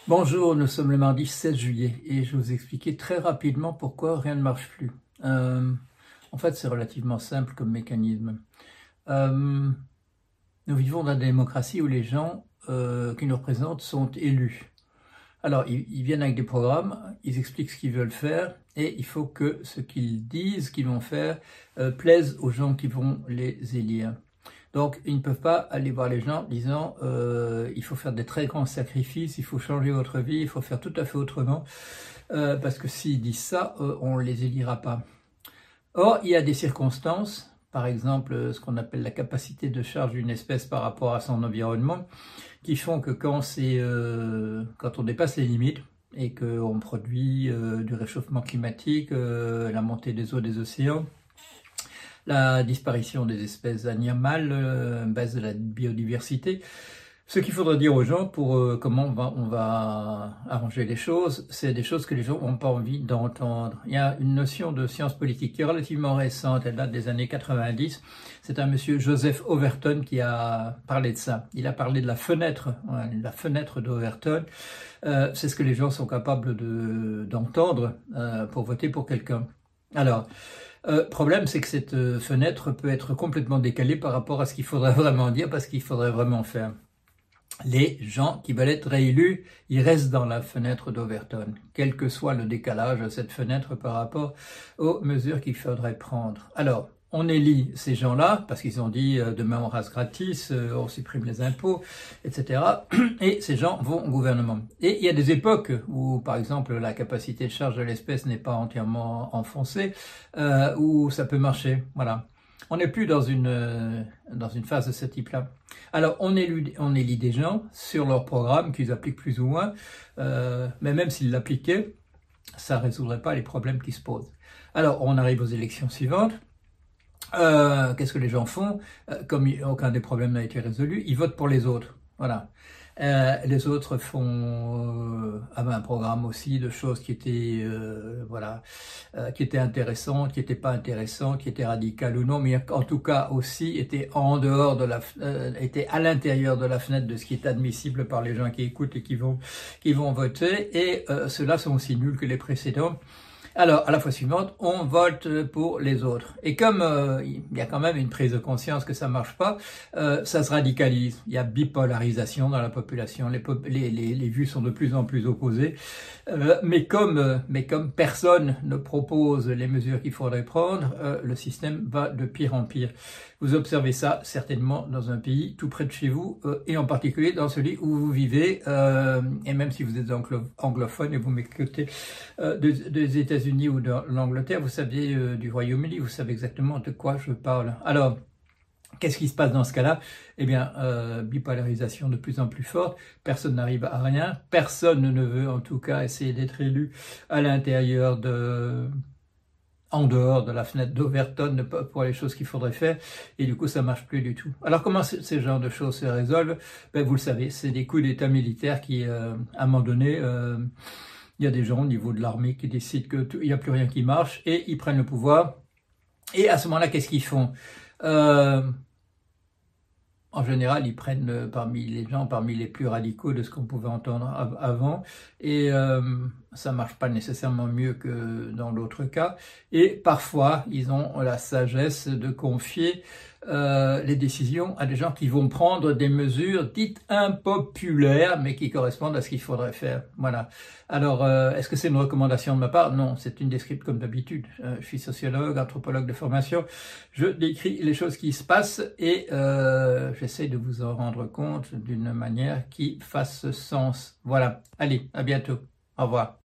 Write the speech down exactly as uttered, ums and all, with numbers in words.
Bonjour, nous sommes le mardi seize juillet et je vais vous expliquer très rapidement pourquoi rien ne marche plus. Euh, en fait, c'est relativement simple comme mécanisme. Euh, nous vivons dans une démocratie où les gens euh, qui nous représentent sont élus. Alors, ils, ils viennent avec des programmes, ils expliquent ce qu'ils veulent faire et il faut que ce qu'ils disent qu'ils vont faire euh, plaise aux gens qui vont les élire. Donc, ils ne peuvent pas aller voir les gens en disant euh, il faut faire des très grands sacrifices, il faut changer votre vie, il faut faire tout à fait autrement, euh, parce que s'ils disent ça, euh, on ne les élira pas. Or, il y a des circonstances, par exemple ce qu'on appelle la capacité de charge d'une espèce par rapport à son environnement, qui font que quand, c'est, euh, quand on dépasse les limites et qu'on produit euh, du réchauffement climatique, euh, la montée des eaux des océans, la disparition des espèces animales, euh, baisse de la biodiversité. Ce qu'il faudrait dire aux gens pour euh, comment on va, on va arranger les choses, c'est des choses que les gens n'ont pas envie d'entendre. Il y a une notion de science politique qui est relativement récente, elle date des années quatre-vingt-dix. C'est un monsieur Joseph Overton qui a parlé de ça. Il a parlé de la fenêtre, ouais, la fenêtre d'Overton. Euh, c'est ce que les gens sont capables de, d'entendre euh, pour voter pour quelqu'un. Alors, Euh, problème, c'est que cette euh, fenêtre peut être complètement décalée par rapport à ce qu'il faudrait vraiment dire, parce qu'il faudrait vraiment faire. Les gens qui veulent être réélus, ils restent dans la fenêtre d'Overton, quel que soit le décalage de cette fenêtre par rapport aux mesures qu'il faudrait prendre. Alors, on élit ces gens-là, parce qu'ils ont dit euh, demain on rase gratis, euh, on supprime les impôts, et cetera. Et ces gens vont au gouvernement. Et il y a des époques où, par exemple, la capacité de charge de l'espèce n'est pas entièrement enfoncée, euh, où ça peut marcher. Voilà. On n'est plus dans une, euh, dans une phase de ce type-là. Alors, on élit, on élit des gens sur leur programme qu'ils appliquent plus ou moins, euh, mais même s'ils l'appliquaient, ça ne résoudrait pas les problèmes qui se posent. Alors, on arrive aux élections suivantes. Euh, qu'est-ce que les gens font? euh, Comme aucun des problèmes n'a été résolu, ils votent pour les autres. Voilà. Euh, les autres font euh, avaient un programme aussi de choses qui étaient euh, voilà euh, qui étaient intéressantes, qui n'étaient pas intéressantes, qui étaient radicales ou non, mais en tout cas aussi étaient en dehors de la euh, étaient à l'intérieur de la fenêtre de ce qui est admissible par les gens qui écoutent et qui vont qui vont voter. Et euh, ceux-là sont aussi nuls que les précédents. Alors, à la fois suivante, on vote pour les autres. Et comme euh, il y a quand même une prise de conscience que ça marche pas, euh, ça se radicalise. Il y a bipolarisation dans la population. Les, les, les, les vues sont de plus en plus opposées. Euh, mais comme euh, mais comme personne ne propose les mesures qu'il faudrait prendre, euh, le système va de pire en pire. Vous observez ça certainement dans un pays tout près de chez vous, euh, et en particulier dans celui où vous vivez. Euh, et même si vous êtes anglo anglophone et vous m'écoutez euh, des, des États-Unis ou de l'Angleterre, vous savez euh, du Royaume-Uni, vous savez exactement de quoi je parle. Alors, qu'est-ce qui se passe dans ce cas-là? Eh bien, euh, bipolarisation de plus en plus forte, personne n'arrive à rien, personne ne veut en tout cas essayer d'être élu à l'intérieur de... en dehors de la fenêtre d'Overton pour les choses qu'il faudrait faire, et du coup ça marche plus du tout. Alors comment ces genres de choses se résolvent? Ben, vous le savez, c'est des coups d'État militaires qui, euh, à un moment donné, euh, il y a des gens au niveau de l'armée qui décident qu'il n'y a plus rien qui marche, et ils prennent le pouvoir, et à ce moment-là, qu'est-ce qu'ils font? euh, En général, ils prennent euh, parmi les gens, parmi les plus radicaux de ce qu'on pouvait entendre av avant, et euh, ça marche pas nécessairement mieux que dans l'autre cas. Et parfois, ils ont la sagesse de confier euh, les décisions à des gens qui vont prendre des mesures dites impopulaires, mais qui correspondent à ce qu'il faudrait faire. Voilà. Alors, euh, est-ce que c'est une recommandation de ma part? Non, c'est une description comme d'habitude. Euh, je suis sociologue, anthropologue de formation. Je décris les choses qui se passent et euh, j'essaie de vous en rendre compte d'une manière qui fasse sens. Voilà. Allez, à bientôt. Au revoir.